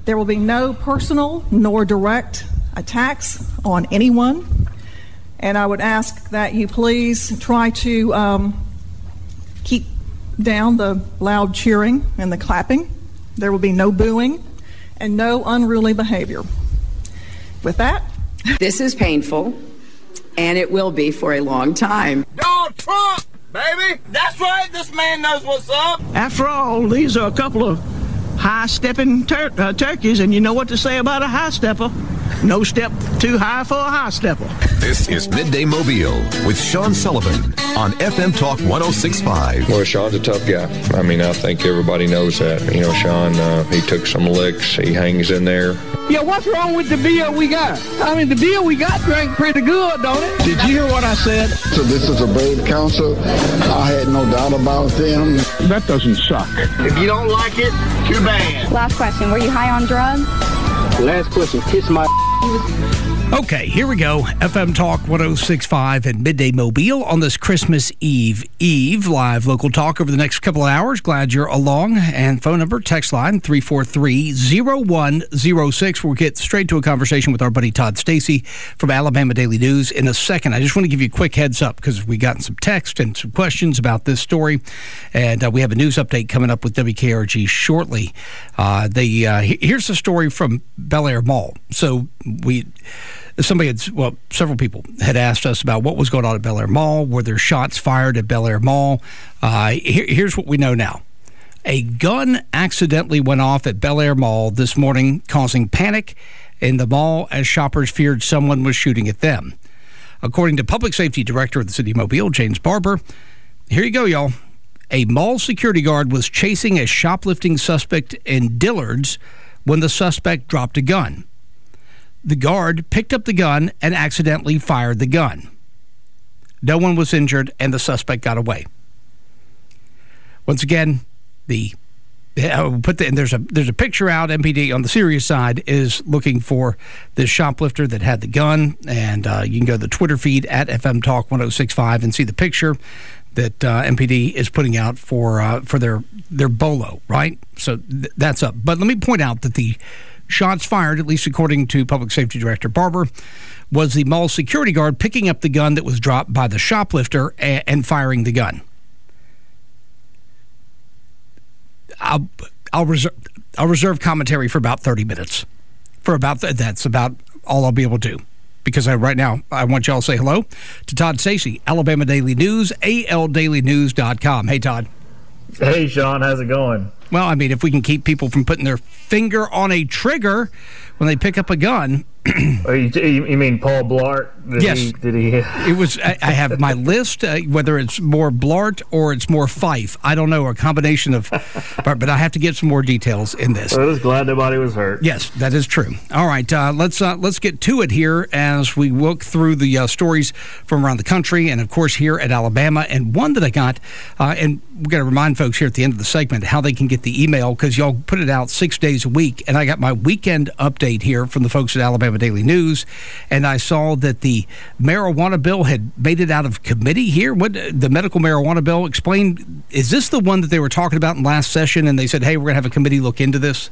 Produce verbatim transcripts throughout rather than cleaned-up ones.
There will be no personal nor direct attacks on anyone. And I would ask that you please try to um, keep down the loud cheering and the clapping. There will be no booing and no unruly behavior. With that, this is painful, and it will be for a long time. Donald Trump, baby! That's right, this man knows what's up. After all, these are a couple of high-stepping tur- uh, turkeys, and you know what to say about a high-stepper. No step too high for a high-stepper. This is Midday Mobile with Sean Sullivan on F M Talk one oh six point five. Well, Sean's a tough guy. I mean, I think everybody knows that. You know, Sean, uh, he took some licks. He hangs in there. Yeah, what's wrong with the beer we got? I mean, the beer we got drank pretty good, don't it? Did you hear what I said? So this is a brave council. I had no doubt about them. That doesn't suck. If you don't like it, too bad. Last question. Were you high on drugs? Last question. Kiss my... Okay, here we go. F M Talk one oh six point five and Midday Mobile on this Christmas Eve Eve. Live local talk over the next couple of hours. Glad you're along. And phone number, text line, three four three, oh one oh six. We'll get straight to a conversation with our buddy Todd Stacy from Alabama Daily News in a second. I just want to give you a quick heads up because we've gotten some text and some questions about this story. And uh, we have a news update coming up with W K R G shortly. Uh, they, uh, here's the story from Bel Air Mall. So we... Somebody had, well, several people had asked us about what was going on at Bel Air Mall. Were there shots fired at Bel Air Mall? Uh, here, here's what we know now. A gun accidentally went off at Bel Air Mall this morning, causing panic in the mall as shoppers feared someone was shooting at them. According to Public Safety Director of the City of Mobile, James Barber, here you go, y'all. A mall security guard was chasing a shoplifting suspect in Dillard's when the suspect dropped a gun. The guard picked up the gun and accidentally fired the gun. No one was injured, and the suspect got away. Once again, the uh, put the, and there's a there's a picture out. M P D on the serious side is looking for this shoplifter that had the gun, and uh, you can go to the Twitter feed at F M Talk one oh six point five and see the picture that uh, M P D is putting out for uh, for their their bolo. Right, so th- that's up. But let me point out that the shots fired, at least according to Public Safety Director Barber, was the mall security guard picking up the gun that was dropped by the shoplifter and, and firing the gun. I'll I'll reserve I'll reserve commentary for about thirty minutes. For about th- that's about all I'll be able to do. Because I, right now, I want y'all to say hello to Todd Stacy, Alabama Daily News, A L daily news dot com. Hey, Todd. Hey, Sean. How's it going? Well, I mean, if we can keep people from putting their finger on a trigger when they pick up a gun. Oh, you, you mean Paul Blart? Did yes. He, did he? It was. I, I have my list, uh, whether it's more Blart or it's more Fife. I don't know, a combination of, but, but I have to get some more details in this. I was glad nobody was hurt. Yes, that is true. All right, uh, let's uh, let's get to it here as we look through the uh, stories from around the country and, of course, here at Alabama. And one that I got, uh, and we've got to remind folks here at the end of the segment how they can get the email, because y'all put it out six days a week. And I got my weekend update here from the folks at Alabama Daily News, and I saw that the marijuana bill had made it out of committee here. What the medical marijuana bill? Explain, is this the one that they were talking about in last session, and they said, hey, we're going to have a committee look into this?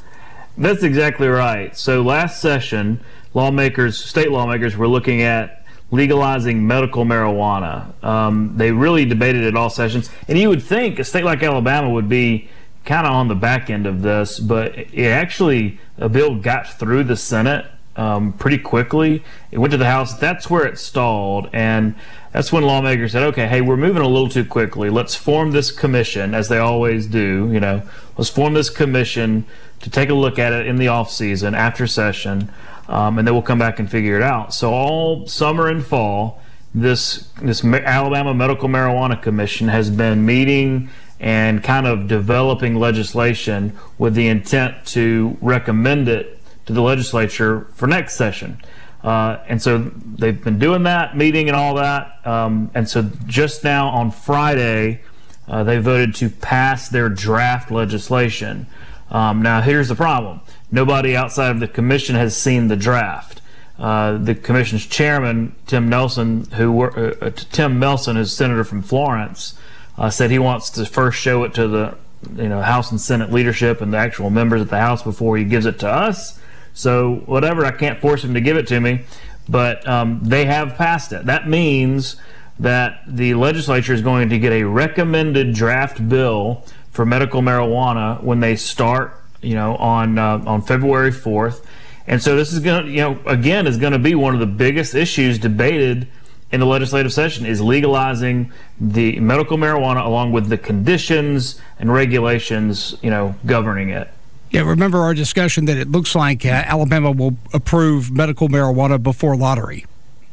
That's exactly right. So last session, lawmakers, state lawmakers were looking at legalizing medical marijuana. Um, they really debated it all sessions, and you would think a state like Alabama would be kind of on the back end of this, but it actually, a bill got through the Senate um, pretty quickly. It went to the House. That's where it stalled, and that's when lawmakers said, okay, hey, we're moving a little too quickly. Let's form this commission, as they always do, you know. Let's form this commission to take a look at it in the off season, after session, um, and then we'll come back and figure it out. So all summer and fall, this this Alabama Medical Marijuana Commission has been meeting and kind of developing legislation with the intent to recommend it to the legislature for next session. Uh, and so they've been doing that, meeting and all that. Um, and so just now on Friday, uh, they voted to pass their draft legislation. Um, now, here's the problem. Nobody outside of the commission has seen the draft. Uh, the commission's chairman, Tim Nelson, who were, uh, Tim Nelson, who's senator from Florence, uh, said he wants to first show it to the you know, House and Senate leadership and the actual members at the House before he gives it to us. So whatever, I can't force him to give it to me, but um, they have passed it. That means that the legislature is going to get a recommended draft bill for medical marijuana when they start, you know, on uh, on February fourth. And so this is going to, you know, again, is going to be one of the biggest issues debated in the legislative session, is legalizing the medical marijuana along with the conditions and regulations, you know, governing it. Yeah, remember our discussion that it looks like uh, Alabama will approve medical marijuana before lottery.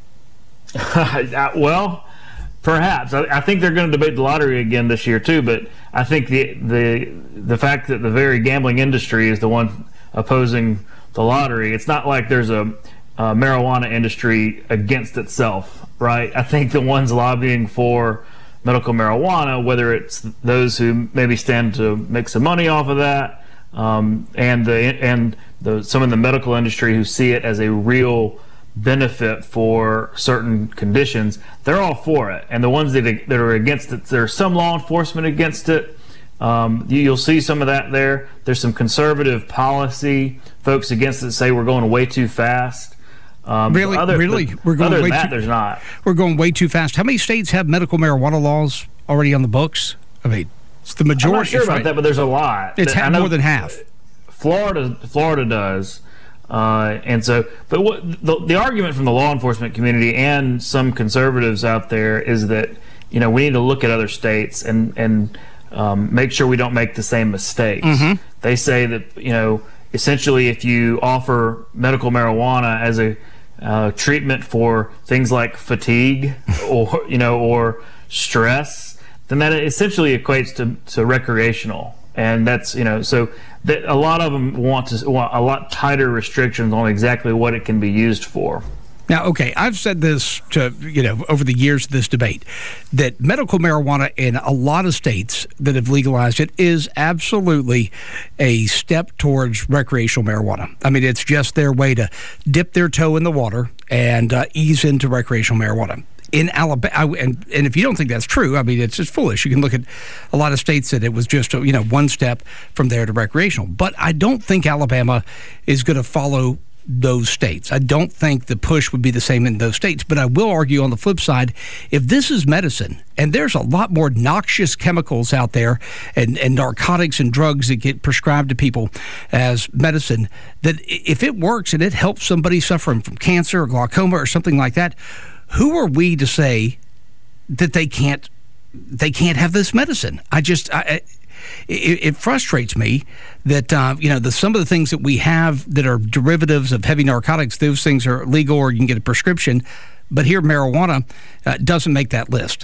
Well, perhaps. I, I think they're going to debate the lottery again this year too. But I think the the the fact that the very gambling industry is the one opposing the lottery, it's not like there's a, a marijuana industry against itself, right? I think the ones lobbying for medical marijuana, whether it's those who maybe stand to make some money off of that, um, and the and the some in the medical industry who see it as a real benefit for certain conditions, they're all for it. And the ones that, that are against it, there's some law enforcement against it. Um, you, you'll see some of that there. There's some conservative policy folks against it, say we're going way too fast. Um, really, other, really, the, we're going other way than that, too, there's not. We're going way too fast. How many states have medical marijuana laws already on the books? I mean, it's the majority. I'm not sure about right. that, but there's a lot. It's ha- more than half. Florida, Florida does. Uh, and so, but what the, the argument from the law enforcement community and some conservatives out there is that, you know, we need to look at other states and, and um, make sure we don't make the same mistakes. Mm-hmm. They say that, you know, essentially if you offer medical marijuana as a uh, treatment for things like fatigue or, you know, or stress, then that essentially equates to, to recreational. And that's, you know, so that a lot of them want to want a lot tighter restrictions on exactly what it can be used for. Now, okay, I've said this to, you know, over the years of this debate, that medical marijuana in a lot of states that have legalized it is absolutely a step towards recreational marijuana. I mean, it's just their way to dip their toe in the water and uh, ease into recreational marijuana. In Alabama, and, and if you don't think that's true, I mean, it's just foolish. You can look at a lot of states that it was just, you know, one step from there to recreational. But I don't think Alabama is going to follow those states. I don't think the push would be the same in those states. But I will argue on the flip side, if this is medicine, and there's a lot more noxious chemicals out there and, and narcotics and drugs that get prescribed to people as medicine, that if it works and it helps somebody suffering from cancer or glaucoma or something like that, who are we to say that they can't they can't have this medicine? I just I, it, it frustrates me that uh, you know the some of the things that we have that are derivatives of heavy narcotics, those things are legal or you can get a prescription, but here marijuana uh, doesn't make that list.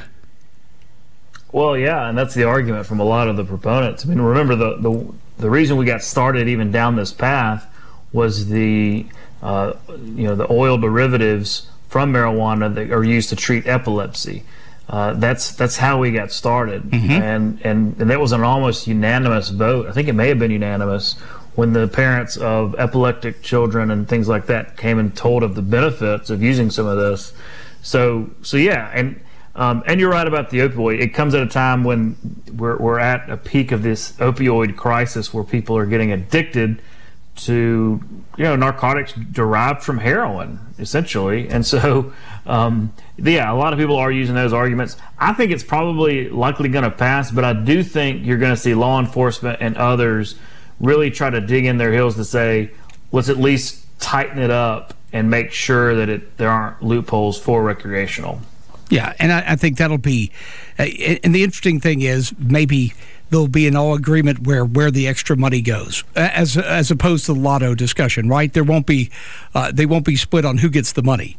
Well, yeah, and that's the argument from a lot of the proponents. I mean, remember the the the reason we got started even down this path was the uh, you know the oil derivatives from marijuana that are used to treat epilepsy. Uh, that's that's how we got started, mm-hmm. and, and and that was an almost unanimous vote. I think it may have been unanimous when the parents of epileptic children and things like that came and told of the benefits of using some of this. So so yeah, and um, and you're right about the opioid. It comes at a time when we're we're at a peak of this opioid crisis where people are getting addicted to, you know, narcotics derived from heroin, essentially. And so, um, yeah, a lot of people are using those arguments. I think it's probably likely going to pass, but I do think you're going to see law enforcement and others really try to dig in their heels to say, let's at least tighten it up and make sure that it there aren't loopholes for recreational. Yeah, and I, I think that'll be, uh, and the interesting thing is maybe there'll be an all agreement where, where the extra money goes, as as opposed to the lotto discussion, right? There won't be, uh, they won't be split on who gets the money.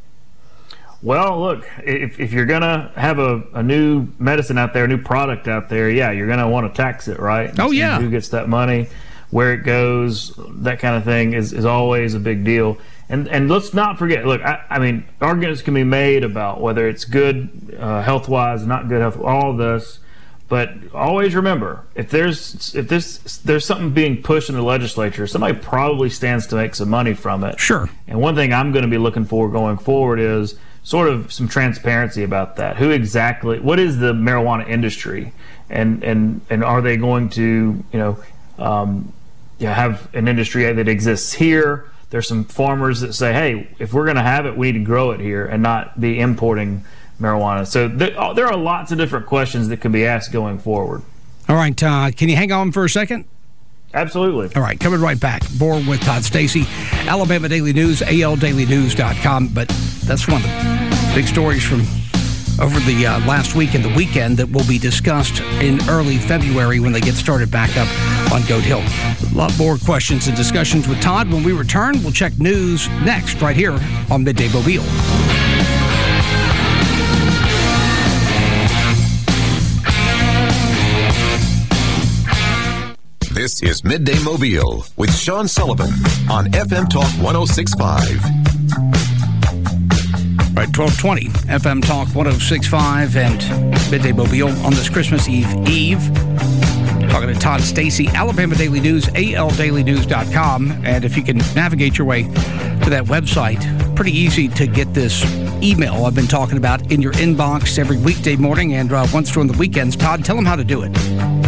Well, look, if if you're gonna have a, a new medicine out there, a new product out there, yeah, you're gonna want to tax it, right? Oh yeah. Who gets that money, where it goes, that kind of thing is, is always a big deal. And and let's not forget, look, I, I mean, arguments can be made about whether it's good uh, health-wise, not good health, all of this. But always remember, if there's if this there's something being pushed in the legislature, somebody probably stands to make some money from it. Sure. And one thing I'm going to be looking for going forward is sort of some transparency about that. Who exactly, what is the marijuana industry, and and and are they going to, you know, um, you know, have an industry that exists here? There's some farmers that say, hey, if we're going to have it, we need to grow it here and not be importing marijuana. So th- there are lots of different questions that can be asked going forward. All right, uh, can you hang on for a second? Absolutely. All right, coming right back. More with Todd Stacy, Alabama Daily News, A L daily news dot com. But that's one of the big stories from over the uh, last week and the weekend that will be discussed in early February when they get started back up on Goat Hill. A lot more questions and discussions with Todd. When we return, we'll check news next right here on Midday Mobile. This is Midday Mobile with Sean Sullivan on F M Talk one oh six point five. Right, twelve twenty F M Talk one oh six point five and Midday Mobile on this Christmas Eve Eve. Talking to Todd Stacy, Alabama Daily News, A L daily news dot com. And if you can navigate your way to that website, pretty easy to get this email I've been talking about in your inbox every weekday morning and uh, once during the weekends. Todd, tell them how to do it.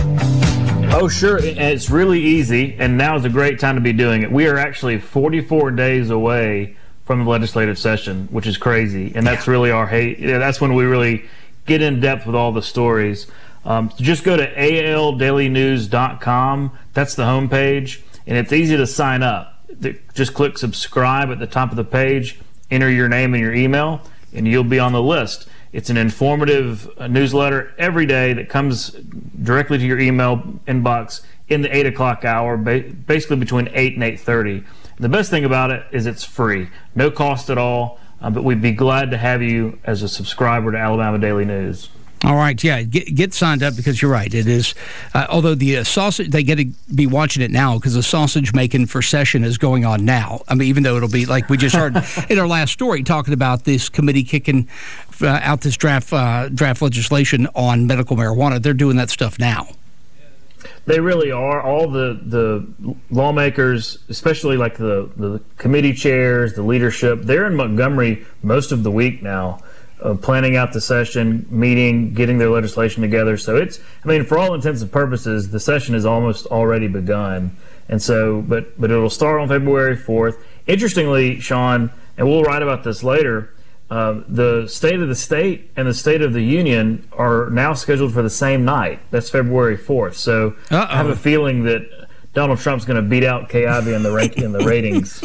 Oh, sure. It's really easy, and now is a great time to be doing it. We are actually forty-four days away from the legislative session, which is crazy, and that's really our hate. Yeah, that's when we really get in depth with all the stories. Um, so just go to A L daily news dot com. That's the homepage, and it's easy to sign up. Just click subscribe at the top of the page, enter your name and your email, and you'll be on the list. It's an informative newsletter every day that comes directly to your email inbox in the eight o'clock hour, basically between eight and eight thirty. The best thing about it is it's free, no cost at all, uh, but we'd be glad to have you as a subscriber to Alabama Daily News. All right, yeah, get, get signed up because you're right. It is, uh, although the uh, sausage, they get to be watching it now because the sausage making for session is going on now. I mean, even though it'll be like we just heard in our last story talking about this committee kicking uh, out this draft uh, draft legislation on medical marijuana, they're doing that stuff now. They really are. All the, the lawmakers, especially like the, the committee chairs, the leadership, they're in Montgomery most of the week now. Uh, planning out the session, meeting, getting their legislation together. So it's, I mean, for all intents and purposes, the session has almost already begun. And so, but but it'll start on February fourth. Interestingly, Sean, and we'll write about this later, uh, the State of the State and the State of the Union are now scheduled for the same night. That's February fourth. So Uh-oh. I have a feeling that Donald Trump's going to beat out Kay Ivey in the rank in the ratings.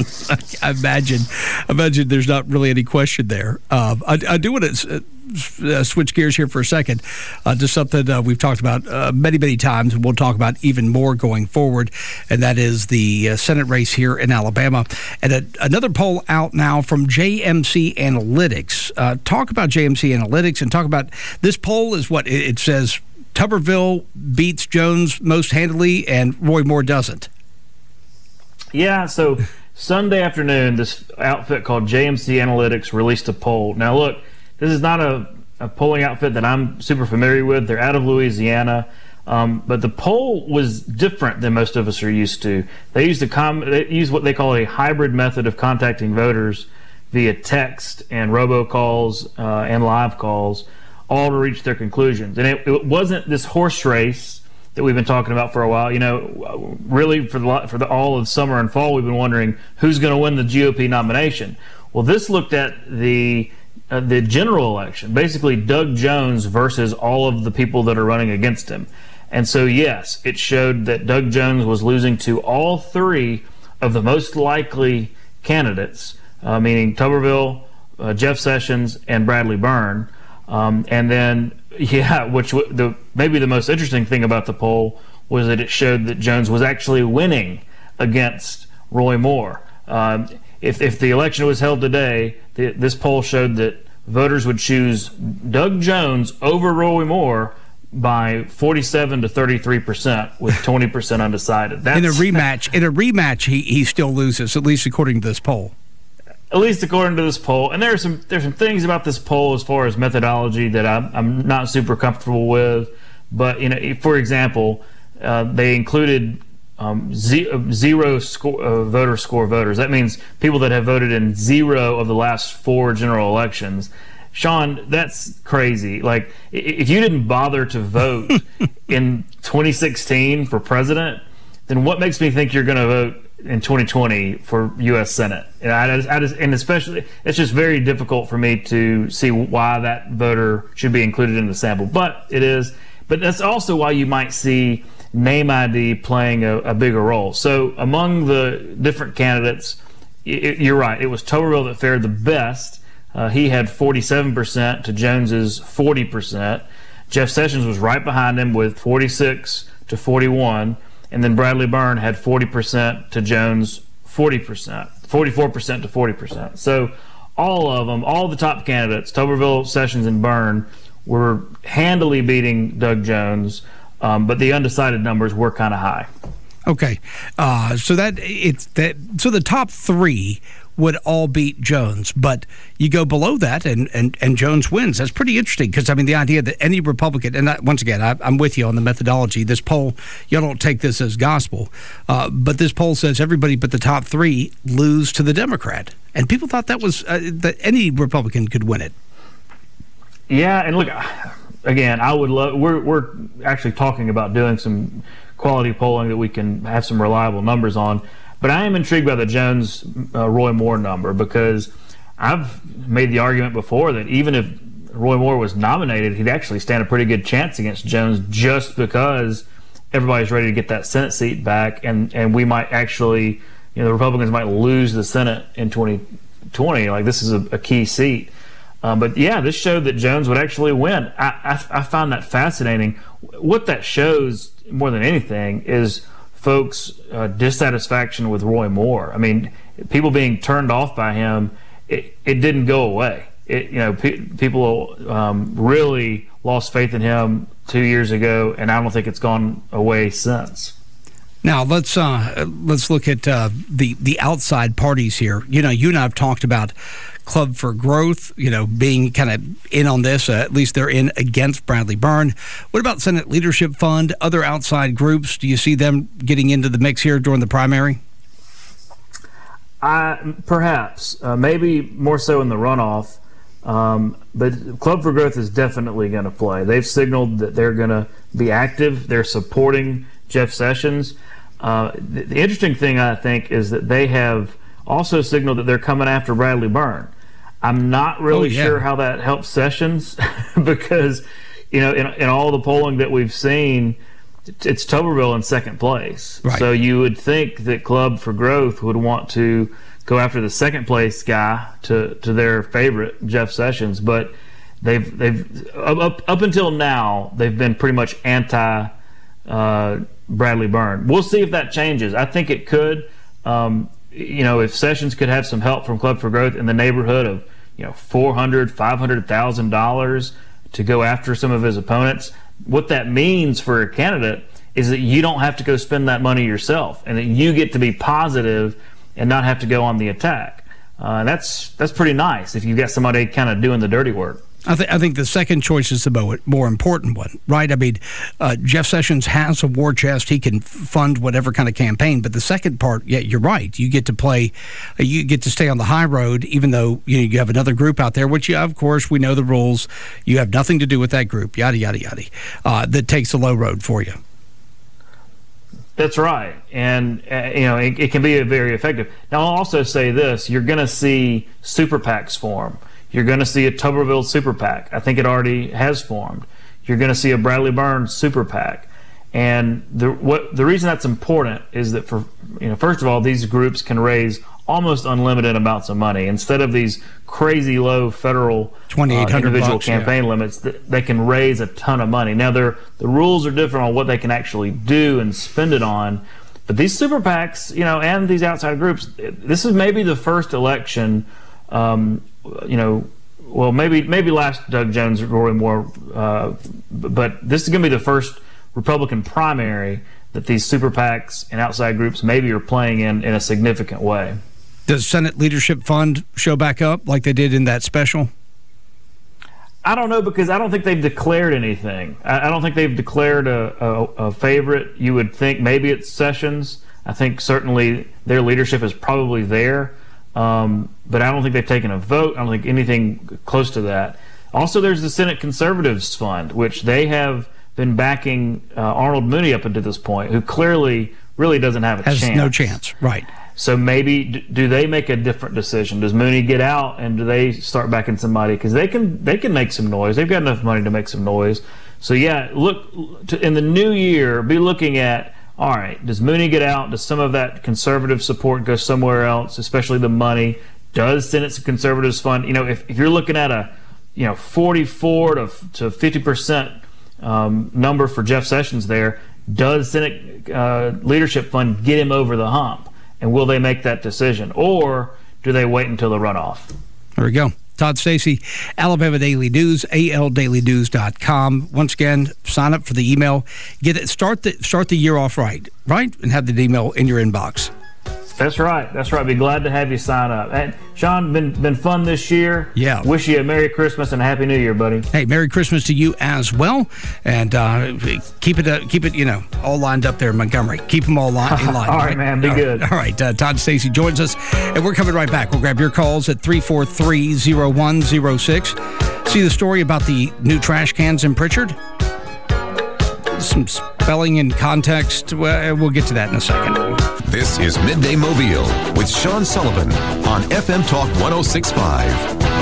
I imagine, imagine there's not really any question there. Um, I, I do want to uh, switch gears here for a second uh, to something uh, we've talked about uh, many, many times, and we'll talk about even more going forward, and that is the uh, Senate race here in Alabama. And a, another poll out now from J M C Analytics. Uh, talk about J M C Analytics and talk about this poll is what it, it says. Tuberville beats Jones most handily, and Roy Moore doesn't. Yeah, so Sunday afternoon, this outfit called J M C Analytics released a poll. Now, look, this is not a, a polling outfit that I'm super familiar with. They're out of Louisiana, um, but the poll was different than most of us are used to. They used a com- they used what they call a hybrid method of contacting voters via text and robocalls uh, and live calls, all to reach their conclusions. And it, it wasn't this horse race that we've been talking about for a while. You know, really for the for the all of summer and fall, we've been wondering who's going to win the G O P nomination. Well, this looked at the uh, the general election, basically Doug Jones versus all of the people that are running against him. And so, yes, it showed that Doug Jones was losing to all three of the most likely candidates, uh, meaning Tuberville, uh, Jeff Sessions, and Bradley Byrne. Um, and then, yeah, which w- the maybe the most interesting thing about the poll was that it showed that Jones was actually winning against Roy Moore. Um, if if the election was held today, the, this poll showed that voters would choose Doug Jones over Roy Moore by forty-seven to thirty-three percent, with twenty percent undecided. That's, in a rematch, in a rematch, he he still loses, at least according to this poll. At least according to this poll. And there are some there's some things about this poll as far as methodology that I'm, I'm not super comfortable with. But, you know, for example, uh, they included um, zero score, uh, voter score voters. That means people that have voted in zero of the last four general elections. Sean, that's crazy. Like, if you didn't bother to vote in twenty sixteen for president, then what makes me think you're going to vote in twenty twenty for U S Senate? And, I just, I just, and especially, it's just very difficult for me to see why that voter should be included in the sample. But it is. But that's also why you might see name I D playing a, a bigger role. So among the different candidates, it, you're right. It was Tuberville that fared the best. Uh, he had forty-seven percent to Jones's forty percent. Jeff Sessions was right behind him with forty-six to forty-one. And then Bradley Byrne had forty percent to Jones' forty percent, forty-four percent to forty percent. So all of them, all the top candidates, Tuberville, Sessions, and Byrne, were handily beating Doug Jones, um, but the undecided numbers were kind of high. Okay, uh, so that it's that. So the top three would all beat Jones, but you go below that and, and, and Jones wins. That's pretty interesting because, I mean, the idea that any Republican, and I, once again, I, I'm with you on the methodology. This poll, y'all don't take this as gospel, uh, but this poll says everybody but the top three lose to the Democrat. And people thought that was uh, that any Republican could win it. Yeah, and look, again, I would love, we're, we're actually talking about doing some quality polling that we can have some reliable numbers on. But I am intrigued by the Jones uh, Roy Moore number because I've made the argument before that even if Roy Moore was nominated, he'd actually stand a pretty good chance against Jones just because everybody's ready to get that Senate seat back, and, and we might actually, you know, the Republicans might lose the Senate in twenty twenty. Like, this is a, a key seat. Um, but yeah, this showed that Jones would actually win. I, I, I find that fascinating. What that shows more than anything is folks' uh, dissatisfaction with Roy Moore. I mean, people being turned off by him, it, it didn't go away. It, you know, pe- people um, really lost faith in him two years ago, and I don't think it's gone away since. Now let's uh, let's look at uh, the the outside parties here. You know, you and I have talked about Club for Growth, you know, being kind of in on this. Uh, at least they're in against Bradley Byrne. What about Senate Leadership Fund? Other outside groups? Do you see them getting into the mix here during the primary? Uh, perhaps, uh, maybe more so in the runoff. Um, but Club for Growth is definitely going to play. They've signaled that they're going to be active. They're supporting Jeff Sessions. Uh, the, the interesting thing, I think, is that they have also signaled that they're coming after Bradley Byrne. I'm not really oh, yeah. sure how that helps Sessions because, you know, in, in all the polling that we've seen, it's Tuberville in second place. Right. So you would think that Club for Growth would want to go after the second place guy to, to their favorite, Jeff Sessions. But they've they've up up until now they've been pretty much anti uh, Bradley Byrne. We'll see if that changes. I think it could. Um, you know, if Sessions could have some help from Club for Growth in the neighborhood of, you know, four hundred thousand dollars, five hundred thousand dollars to go after some of his opponents, what that means for a candidate is that you don't have to go spend that money yourself, and that you get to be positive and not have to go on the attack. Uh, that's that's pretty nice if you've got somebody kind of doing the dirty work. I, th- I think the second choice is the more, more important one, right? I mean, uh, Jeff Sessions has a war chest. He can fund whatever kind of campaign. But the second part, yeah, you're right. You get to play, uh, you get to stay on the high road, even though you know, you have another group out there, which, you, of course, we know the rules. You have nothing to do with that group, yada, yada, yada, uh, that takes the low road for you. That's right. And, uh, you know, it, it can be very effective. Now, I'll also say this. You're going to see super PACs form. You're going to see a Tuberville super PAC. I think it already has formed. You're going to see a Bradley Byrne super PAC. And the what the reason that's important is that, for you know, first of all, these groups can raise almost unlimited amounts of money. Instead of these crazy low federal uh, individual bucks, campaign yeah. limits, they can raise a ton of money. Now, the rules are different on what they can actually do and spend it on. But these super PACs, you know, and these outside groups, this is maybe the first election, um, you know, well, maybe maybe last Doug Jones, Roy Moore, uh, but this is going to be the first Republican primary that these super PACs and outside groups maybe are playing in in a significant way. Does Senate Leadership Fund show back up like they did in that special? I don't know, because I don't think they've declared anything. I, I don't think they've declared a, a, a favorite. You would think maybe it's Sessions. I think certainly their leadership is probably there. Um, but I don't think they've taken a vote. I don't think anything close to that. Also, there's the Senate Conservatives Fund, which they have been backing uh, Arnold Mooney up until this point, who clearly really doesn't have a Has chance. Has no chance, right. So maybe do they make a different decision? Does Mooney get out, and do they start backing somebody? Because they can they can make some noise. They've got enough money to make some noise. So yeah, look to, in the new year, be looking at, all right, does Mooney get out? Does some of that conservative support go somewhere else, especially the money? Does Senate Conservatives Fund, you know, if, if you're looking at a, you know, forty-four to to fifty percent um, number for Jeff Sessions there, does Senate uh, Leadership Fund get him over the hump? And will they make that decision? Or do they wait until the runoff? There we go. Todd Stacy, Alabama Daily News, A L daily news dot com. Once again, sign up for the email. Get it. Start the start the year off right, right, and have the email in your inbox. That's right. That's right. Be glad to have you sign up. And Sean, been been fun this year. Yeah. Wish you a Merry Christmas and a Happy New Year, buddy. Hey, Merry Christmas to you as well, and uh, keep it uh, keep it you know all lined up there in Montgomery. Keep them all li- in line. All right, man. Be all good. Right. All right. Uh, Todd Stacy joins us, and we're coming right back. We'll grab your calls at three four three, zero one zero six. See the story about the new trash cans in Pritchard? Some spelling and context. Well, we'll get to that in a second. This is Midday Mobile with Sean Sullivan on F M Talk one oh six point five.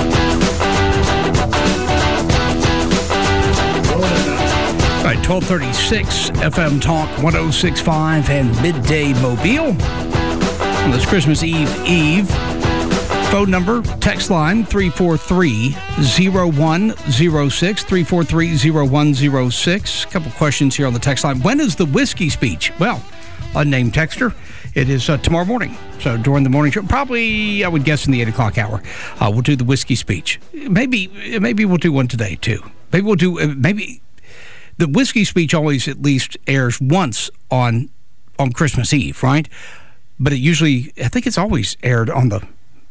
All right, twelve thirty-six F M Talk one oh six point five and Midday Mobile on this Christmas Eve Eve. Phone number, text line, three four three, zero one zero six, three four three, zero one zero six. A couple questions here on the text line. When is the whiskey speech? Well, unnamed texter, it is uh, tomorrow morning. So during the morning show, probably, I would guess, in the eight o'clock hour, uh, we'll do the whiskey speech. Maybe maybe we'll do one today, too. Maybe we'll do, uh, maybe, the whiskey speech always at least airs once on on Christmas Eve, right? But it usually, I think it's always aired on the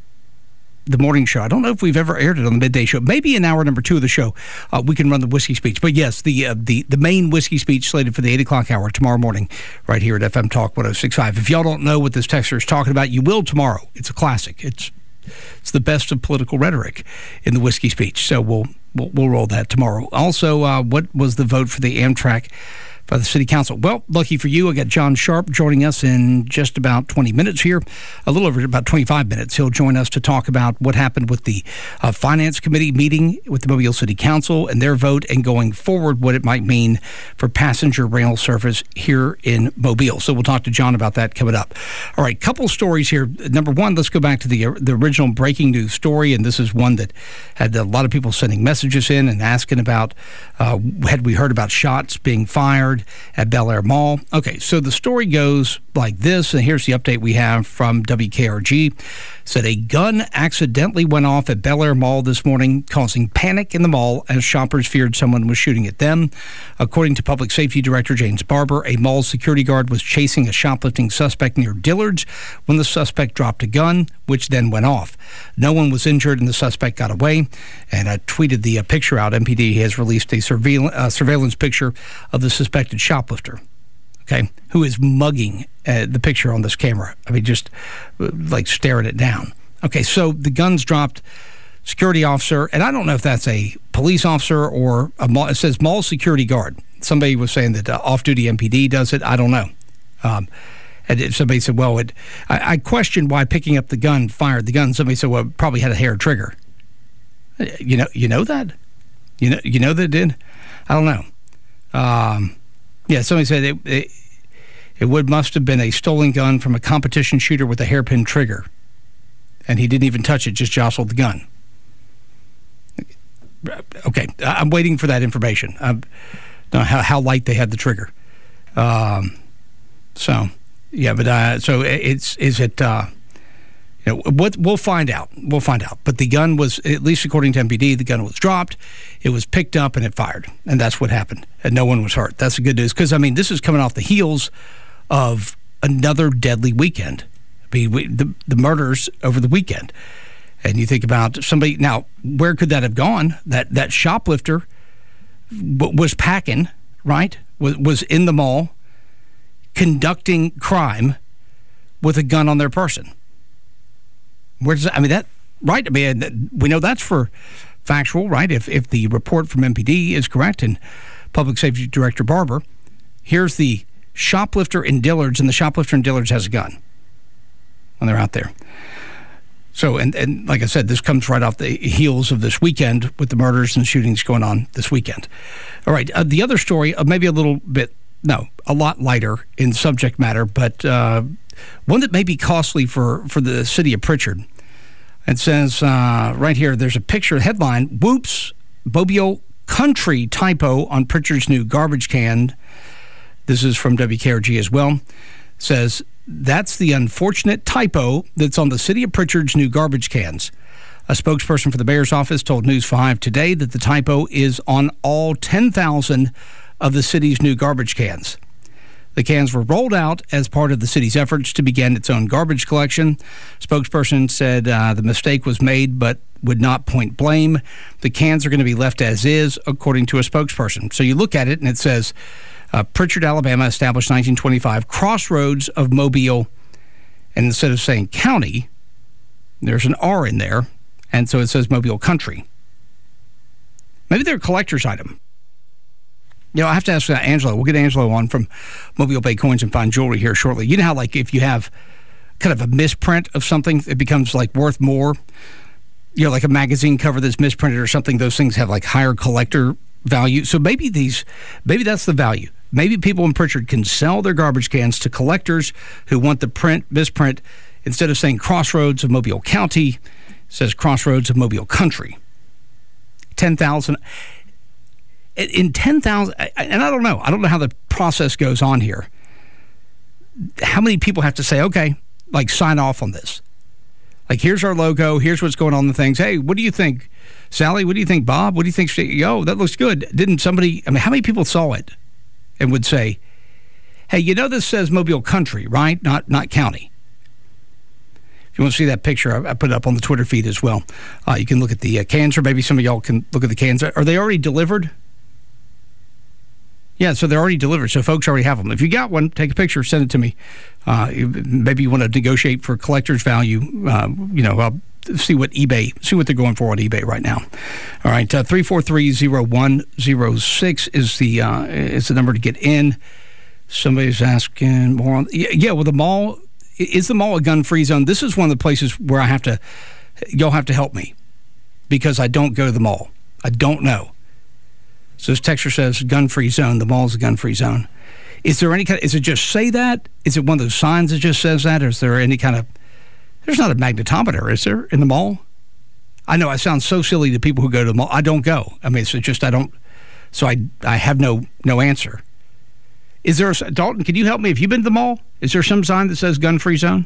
the morning show. I don't know if we've ever aired it on the midday show. Maybe in hour number two of the show, uh, we can run the whiskey speech. But yes, the uh, the the main whiskey speech slated for the eight o'clock hour tomorrow morning, right here at F M Talk one oh six point five. If y'all don't know what this texter is talking about, you will tomorrow. It's a classic. It's it's the best of political rhetoric in the whiskey speech. So we'll we'll, we'll roll that tomorrow. Also, uh, what was the vote for the Amtrak by the City Council? Well, lucky for you, I got John Sharp joining us in just about twenty minutes here, a little over about twenty-five minutes. He'll join us to talk about what happened with the uh, Finance Committee meeting with the Mobile City Council and their vote, and going forward what it might mean for passenger rail service here in Mobile. So we'll talk to John about that coming up. All right, couple stories here. Number one, let's go back to the, the original breaking news story, and this is one that had a lot of people sending messages in and asking about, uh, had we heard about shots being fired at Bel Air Mall? Okay, so the story goes like this, and here's the update we have from W K R G. Said a gun accidentally went off at Bel Air Mall this morning, causing panic in the mall as shoppers feared someone was shooting at them. According to Public Safety Director James Barber, a mall security guard was chasing a shoplifting suspect near Dillard's when the suspect dropped a gun, which then went off. No one was injured and the suspect got away. And I tweeted the uh, picture out. M P D has released a surveil- uh, surveillance picture of the suspected shoplifter, okay, who is mugging uh, the picture on this camera. I mean, just uh, like staring it down. Okay, so the gun's dropped. Security officer, and I don't know if that's a police officer or a mall, it says mall security guard. Somebody was saying that uh, off-duty M P D does it. I don't know. Um, and somebody said, well, it, I, I questioned why picking up the gun fired the gun. Somebody said, well, it probably had a hair trigger. You know, you know that? You know, you know that it did? I don't know. Um, yeah, somebody said it, it, it would must have been a stolen gun from a competition shooter with a hairpin trigger. And he didn't even touch it, just jostled the gun. Okay, I'm waiting for that information. I don't know how, how light they had the trigger. Um, so, yeah, but uh, so it's is it? Uh, you know, what we'll find out. We'll find out. But the gun was, at least according to M P D, the gun was dropped. It was picked up and it fired, and that's what happened. And no one was hurt. That's the good news, because I mean, this is coming off the heels of another deadly weekend. I mean, we, the the murders over the weekend. And you think about somebody, now, where could that have gone? That that shoplifter w- was packing, right? Was, was in the mall conducting crime with a gun on their person. Where does that, I mean, that, right? I mean, we know that's for factual, right? If, if the report from M P D is correct and Public Safety Director Barber, here's the shoplifter in Dillard's, and the shoplifter in Dillard's has a gun when they're out there. So, and, and like I said, this comes right off the heels of this weekend with the murders and shootings going on this weekend. All right, uh, the other story, uh, maybe a little bit, no, a lot lighter in subject matter, but uh, one that may be costly for, for the city of Pritchard. It says uh, right here, there's a picture, headline, whoops, Mobile Country typo on Pritchard's new garbage can. This is from W K R G as well. It says, that's the unfortunate typo that's on the city of Pritchard's new garbage cans. A spokesperson for the mayor's office told News five today that the typo is on all ten thousand of the city's new garbage cans. The cans were rolled out as part of the city's efforts to begin its own garbage collection. Spokesperson said uh, the mistake was made but would not point blame. The cans are going to be left as is, according to a spokesperson. So you look at it and it says, Uh, Pritchard, Alabama, established nineteen twenty-five, crossroads of Mobile. And instead of saying county, there's an R in there. And so it says Mobile Country. Maybe they're a collector's item. You know, I have to ask uh, Angelo. We'll get Angelo on from Mobile Bay Coins and Fine Jewelry here shortly. You know how, like, if you have kind of a misprint of something, it becomes, like, worth more? You know, like a magazine cover that's misprinted or something, those things have, like, higher collector value. So maybe these, maybe that's the value. Maybe people in Pritchard can sell their garbage cans to collectors who want the print, misprint. Instead of saying Crossroads of Mobile County, it says Crossroads of Mobile Country. ten thousand. In ten thousand, and I don't know. I don't know how the process goes on here. How many people have to say, okay, like sign off on this? Like, here's our logo. Here's what's going on in the things. Hey, what do you think? Sally, what do you think? Bob, what do you think? Yo, that looks good. Didn't somebody, I mean, how many people saw it and would say, hey, you know this says Mobile Country, right? Not not county. If you want to see that picture, I, I put it up on the Twitter feed as well. Uh, you can look at the uh, cans, or maybe some of y'all can look at the cans. Are they already delivered? Yeah, so they're already delivered, so folks already have them. If you got one, take a picture, send it to me. Uh, maybe you want to negotiate for collector's value. Uh, you know, I'll see what eBay, see what they're going for on eBay right now. All right, uh, three four three, zero one zero six is the uh, is the number to get in. Somebody's asking more on. Yeah, well, the mall, is the mall a gun-free zone? This is one of the places where I have to, y'all have to help me, because I don't go to the mall. I don't know. So this texter says gun-free zone. The mall is a gun-free zone. Is there any kind of, is it just say that? Is it one of those signs that just says that? Or is there any kind of, there's not a magnetometer, is there, in the mall? I know I sound so silly to people who go to the mall. I don't go. I mean, it's just, I don't, so I I have no no answer. Is there, a, Dalton, can you help me? Have you been to the mall? Is there some sign that says gun-free zone?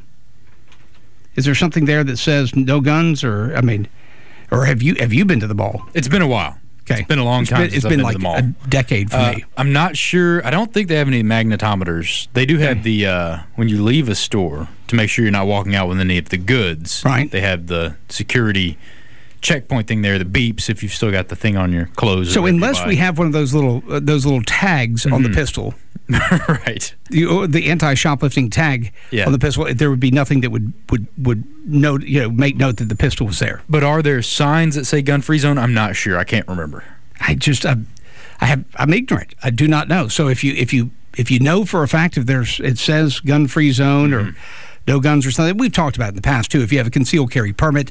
Is there something there that says no guns? Or, I mean, or have you have you been to the mall? It's been a while. Okay. It's been a long it's time been, since it's I've been, been like to the mall. a decade for uh, me. I'm not sure. I don't think they have any magnetometers. They do have the, uh, when you leave a store, to make sure you're not walking out with any of the goods. Right. They have the security checkpoint thing there, the beeps, if you've still got the thing on your clothes. So unless we have one of those little uh, those little tags mm-hmm. on the pistol. Right. The, the anti-shoplifting tag yeah. on the pistol, there would be nothing that would, would, would note, you know, make note that the pistol was there. But are there signs that say gun-free zone? I'm not sure. I can't remember. I just, I, I have, I'm ignorant. I do not know. So if you, if you, if you know for a fact if there's, it says gun-free zone mm-hmm. or no guns or something, we've talked about it in the past too. If you have a concealed carry permit,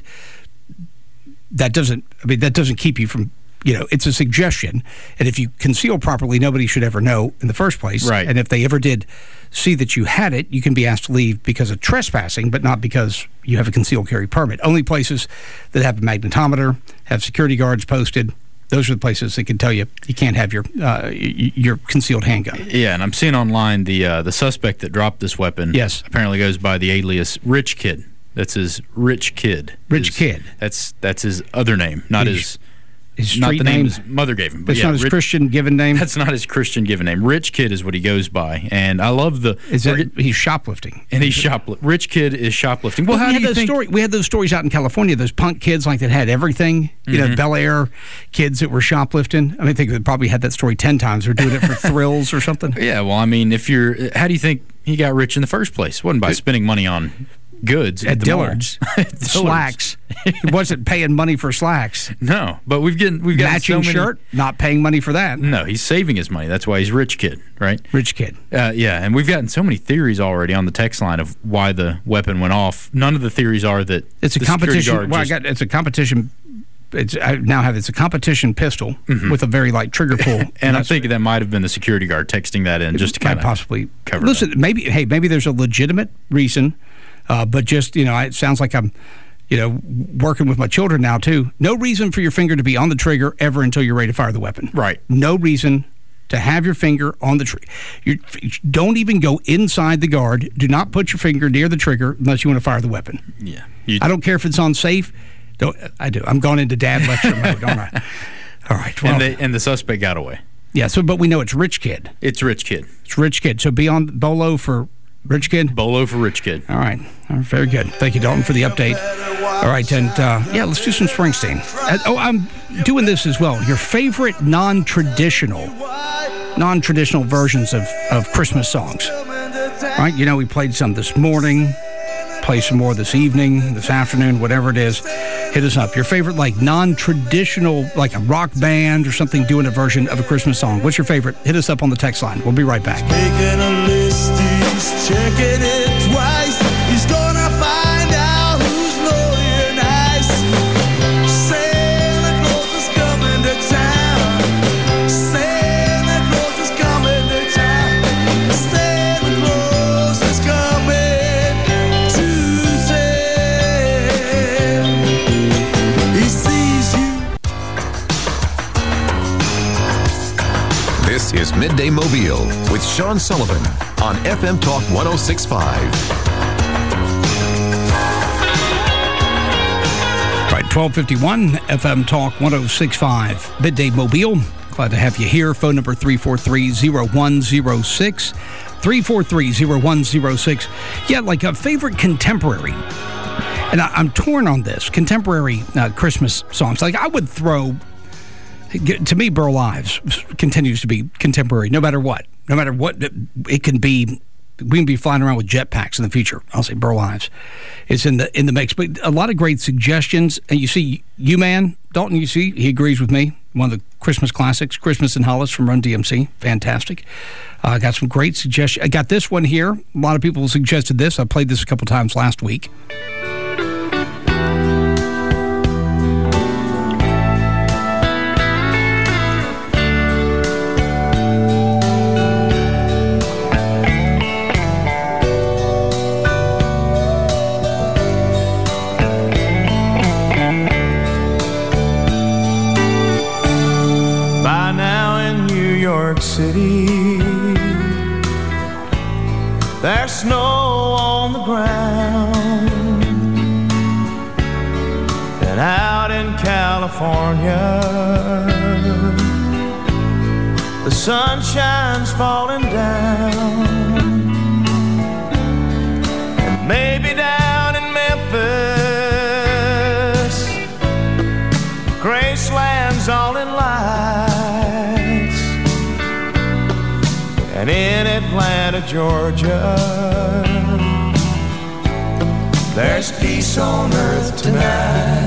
that doesn't, I mean, that doesn't keep you from, you know, it's a suggestion. And if you conceal properly, nobody should ever know in the first place. Right. And if they ever did see that you had it, you can be asked to leave because of trespassing, but not because you have a concealed carry permit. Only places that have a magnetometer, have security guards posted, those are the places that can tell you you can't have your uh, your concealed handgun. Yeah, and I'm seeing online the uh, the suspect that dropped this weapon. Yes. Apparently goes by the alias Rich Kid. That's his Rich Kid. Rich his, Kid. That's that's his other name, not Eesh. his his not street the name name? his mother gave him. But It's yeah, not his Rich, Christian given name? That's not his Christian given name. Rich Kid is what he goes by. And I love the... Is that, he's shoplifting. And he's shoplifting. Rich Kid is shoplifting. Well, Well, how we do had you those think... story, we had those stories out in California, those punk kids like that had everything, you Mm-hmm. know, Bel Air kids that were shoplifting. I mean, I think they probably had that story ten times. They're doing it for thrills or something. Yeah, well, I mean, if you're... How do you think he got rich in the first place? It wasn't by spending money on goods at, At the mall. Dillard's. Dillard's. Slacks. He wasn't paying money for slacks. No, but we've getting we've got Matching so many, shirt, not paying money for that. No, he's saving his money. That's why he's Rich Kid, right? Rich Kid. Uh, yeah, and we've gotten so many theories already on the text line of why the weapon went off. None of the theories are that It's a the security competition. guard Well, just- I got it's a competition. It's I now have it's a competition pistol Mhm. with a very light trigger pull, and I that's- think that might have been the security guard texting that in just to might kind of possibly cover Listen, that. maybe hey, maybe there's a legitimate reason, uh, but just you know, it sounds like I'm, you know, working with my children now too. No reason for your finger to be on the trigger ever until you're ready to fire the weapon. Right. No reason to have your finger on the trigger. You don't even go inside the guard. Do not put your finger near the trigger unless you want to fire the weapon. Yeah. You, I don't care if it's unsafe. Don't I do? I'm going into dad lecture mode, don't I? All right. Well, and, they, and the suspect got away. yeah. So, but we know it's Rich Kid. It's Rich Kid. It's Rich Kid. So be on Bolo for Rich Kid. Bolo for Rich Kid. All right. All right. Very good. Thank you, Dalton, for the update. All right. And uh, yeah, let's do some Springsteen. Uh, oh, I'm doing this as well. Your favorite non-traditional, non-traditional versions of, of Christmas songs. All right. You know, we played some this morning. Play some more this evening, this afternoon, whatever it is. Hit us up. Your favorite, like, non-traditional, like a rock band or something doing a version of a Christmas song. What's your favorite? Hit us up on the text line. We'll be right back. Making a list, he's checking it twice. He's gonna find out who's naughty and nice. Santa Claus is coming to town. Santa Claus is coming to town. Santa Claus is coming to town. He sees you. This is Midday Mobile with Sean Sullivan on F M Talk one oh six point five. All right, twelve fifty-one F M Talk one oh six point five. Midday Mobile. Glad to have you here. Phone number three four three, zero one zero six. three four three, zero one zero six. Yeah, like a favorite contemporary. And I, I'm torn on this. Contemporary uh, Christmas songs. Like I would throw... To me, Burl Ives continues to be contemporary, no matter what. No matter what it can be, we can be flying around with jetpacks in the future. I'll say Burl Ives is in the in the mix. But a lot of great suggestions. And you see, you man, Dalton, you see, he agrees with me. One of the Christmas classics, Christmas in Hollis from Run D M C. Fantastic. I uh, got some great suggestions. I got this one here. A lot of people suggested this. I played this a couple times last week. By now in New York City, there's snow on the ground. And out in California, the sunshine's falling down. And maybe down in Memphis, Graceland's all in lights. And in Atlanta, Georgia, there's peace on earth tonight.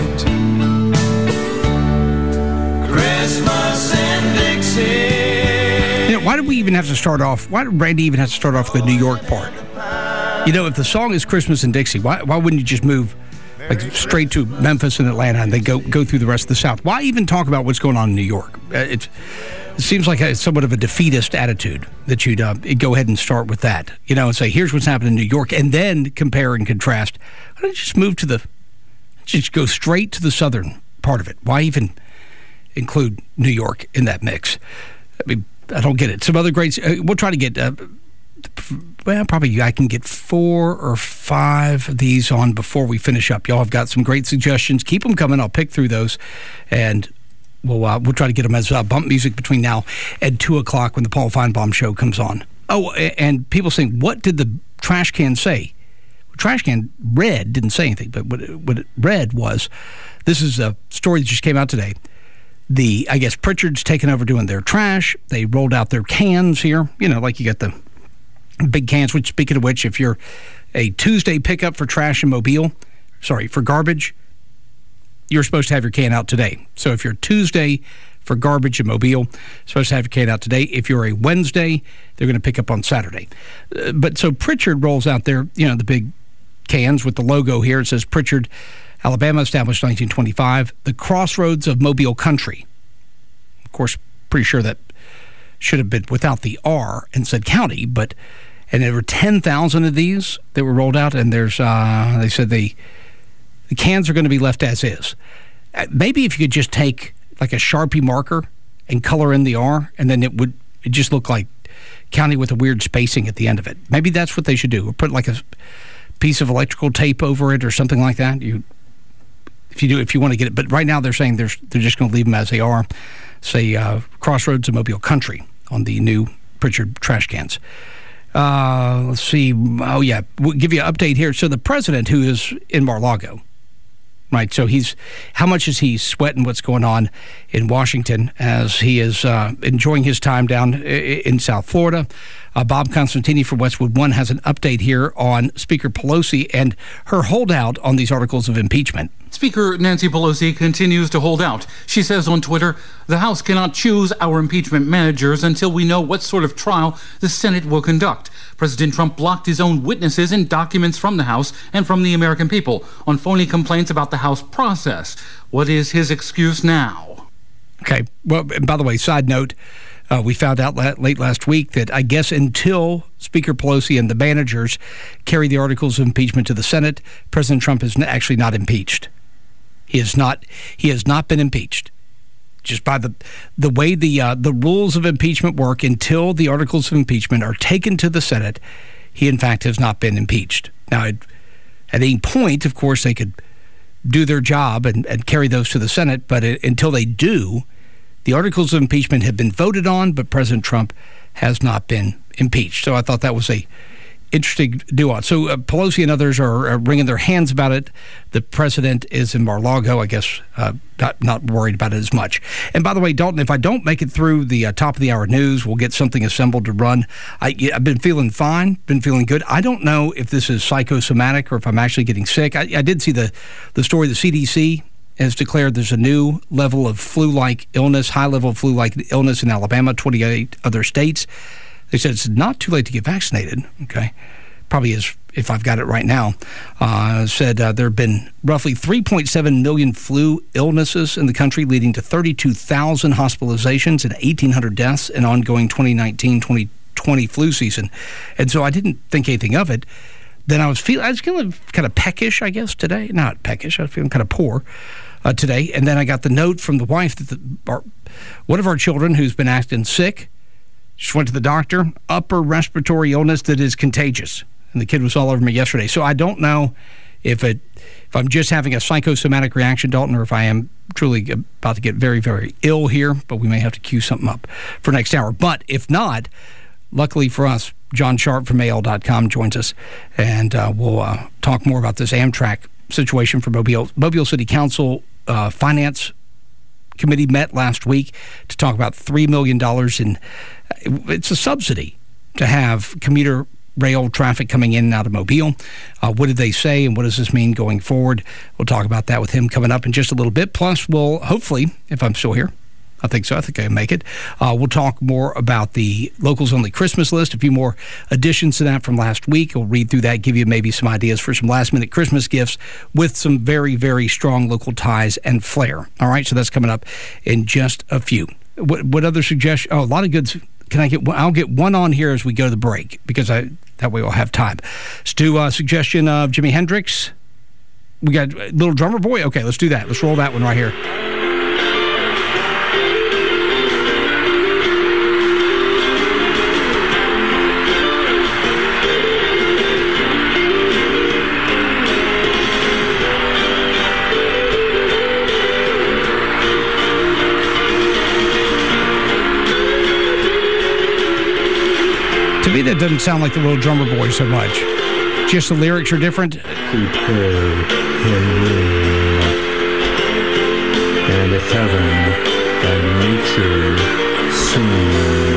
Christmas in Dixie. You know, why did we even have to start off? Why did Randy even have to start off with the New York part? You know, if the song is Christmas in Dixie, why why wouldn't you just move like straight to Memphis and Atlanta and then go go through the rest of the South? Why even talk about what's going on in New York? Uh, It's, it seems like a, somewhat of a defeatist attitude that you'd uh, go ahead and start with that, you know, and say, here's what's happening in New York, and then compare and contrast. Why don't you just move to the, just go straight to the southern part of it? Why even include New York in that mix? I mean, I don't get it. Some other great, uh, we'll try to get, uh, well, probably I can get four or five of these on before we finish up. Y'all have got some great suggestions. Keep them coming. I'll pick through those and we'll uh, we'll try to get them as uh, bump music between now and two o'clock when the Paul Feinbaum show comes on. Oh, and people saying, what did the trash can say? Well, trash can read didn't say anything, but what it, what it read was, this is a story that just came out today. The I guess Pritchard's taken over doing their trash. They rolled out their cans here. You know, like you got the big cans. Which, speaking of which, if you're a Tuesday pickup for trash in Mobile, sorry, for garbage, you're supposed to have your can out today. So if you're Tuesday for garbage in Mobile, you're supposed to have your can out today. If you're a Wednesday, they're going to pick up on Saturday. Uh, but so Pritchard rolls out their, you know, the big cans with the logo here. It says Pritchard, Alabama, established nineteen twenty-five, the crossroads of Mobile country. Of course, pretty sure that should have been without the R and said county, but, and there were ten thousand of these that were rolled out, and there's, uh, they said they, the cans are going to be left as is. Uh, maybe if you could just take like a Sharpie marker and color in the R, and then it would it just look like county with a weird spacing at the end of it. Maybe that's what they should do, or put like a piece of electrical tape over it or something like that. You, if you do, if you want to get it. But right now they're saying they're, they're just going to leave them as they are. Say uh, Crossroads of Mobile Country on the new Pritchard trash cans. Uh, let's see. Oh, yeah. We'll give you an update here. So the president, who is in Mar-a-Lago, right, so he's, how much is he sweating what's going on in Washington as he is uh, enjoying his time down in South Florida? Uh, Bob Constantini for Westwood One has an update here on Speaker Pelosi and her holdout on these articles of impeachment. Speaker Nancy Pelosi continues to hold out. She says on Twitter, the House cannot choose our impeachment managers until we know what sort of trial the Senate will conduct. President Trump blocked his own witnesses and documents from the House and from the American people on phony complaints about the House process. What is his excuse now? Okay. Well, and by the way, side note, uh, we found out la- late last week that I guess until Speaker Pelosi and the managers carry the articles of impeachment to the Senate, President Trump is n- actually not impeached. He is not. He has not been impeached. Just by the the way the uh, the rules of impeachment work, until the articles of impeachment are taken to the Senate, he in fact has not been impeached. Now, at, at any point, of course, they could do their job and, and carry those to the Senate, but it, until they do, the articles of impeachment have been voted on, but President Trump has not been impeached. So I thought that was a interesting nuance. So uh, Pelosi and others are, are wringing their hands about it. The president is in Mar-a-Lago, I guess, uh, not, not worried about it as much. And by the way, Dalton, if I don't make it through the uh, top of the hour news, we'll get something assembled to run. I, I've been feeling fine, been feeling good. I don't know if this is psychosomatic or if I'm actually getting sick. I, I did see the, the story the C D C has declared there's a new level of flu-like illness, high level of flu-like illness in Alabama, twenty-eight other states. They said it's not too late to get vaccinated, okay? Probably is, if I've got it right now. Uh, said uh, there have been roughly three point seven million flu illnesses in the country, leading to thirty-two thousand hospitalizations and eighteen hundred deaths in ongoing twenty nineteen twenty twenty flu season. And so I didn't think anything of it. Then I was feeling, I was feeling kind of peckish, I guess, today. Not peckish, I was feeling kind of poor uh, today. And then I got the note from the wife that the, our, one of our children who's been acting sick, just went to the doctor, upper respiratory illness that is contagious. And the kid was all over me yesterday. So I don't know if it, if I'm just having a psychosomatic reaction, Dalton, or if I am truly about to get very, very ill here. But we may have to cue something up for next hour. But if not, luckily for us, John Sharp from A L dot com joins us. And uh, we'll uh, talk more about this Amtrak situation for Mobile. Mobile City Council uh, Finance Committee met last week to talk about three million dollars in, it's a subsidy to have commuter rail traffic coming in and out of Mobile. Uh, what did they say, and what does this mean going forward? We'll talk about that with him coming up in just a little bit. Plus, we'll hopefully, if I'm still here, I think so. I think I can make it. Uh, we'll talk more about the Locals Only Christmas list, a few more additions to that from last week. We'll read through that, give you maybe some ideas for some last-minute Christmas gifts with some very, very strong local ties and flair. All right, so that's coming up in just a few. What, what other suggestions? Oh, a lot of good. Can I get one? I'll get one on here as we go to the break, because I that way we'll have time. Let's do a suggestion of Jimi Hendrix. We got Little Drummer Boy? Okay, let's do that. Let's roll that one right here. Maybe that doesn't sound like the Little Drummer Boy so much. Just the lyrics are different. Prepare him room, and heaven and nature soon